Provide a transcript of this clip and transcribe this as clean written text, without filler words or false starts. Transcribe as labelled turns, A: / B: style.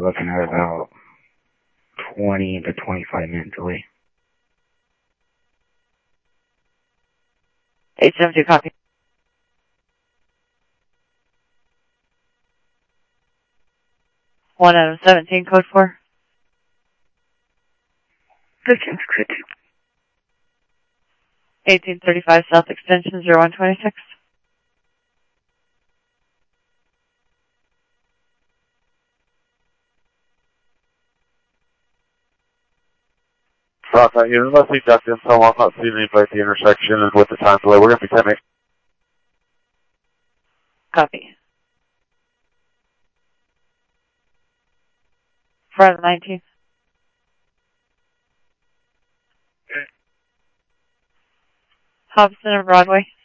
A: looking at about 20 to 25 minutes away.
B: 872, copy. One Adam 17, code 4.
A: Distance code
B: 1835 South Extension 0126.
C: South End Unit, let's see duct info. I'm not seeing anybody at the intersection and with the time delay. We're going to be 10 minutes.
B: Copy. Friday the 19th. Hobson and Broadway.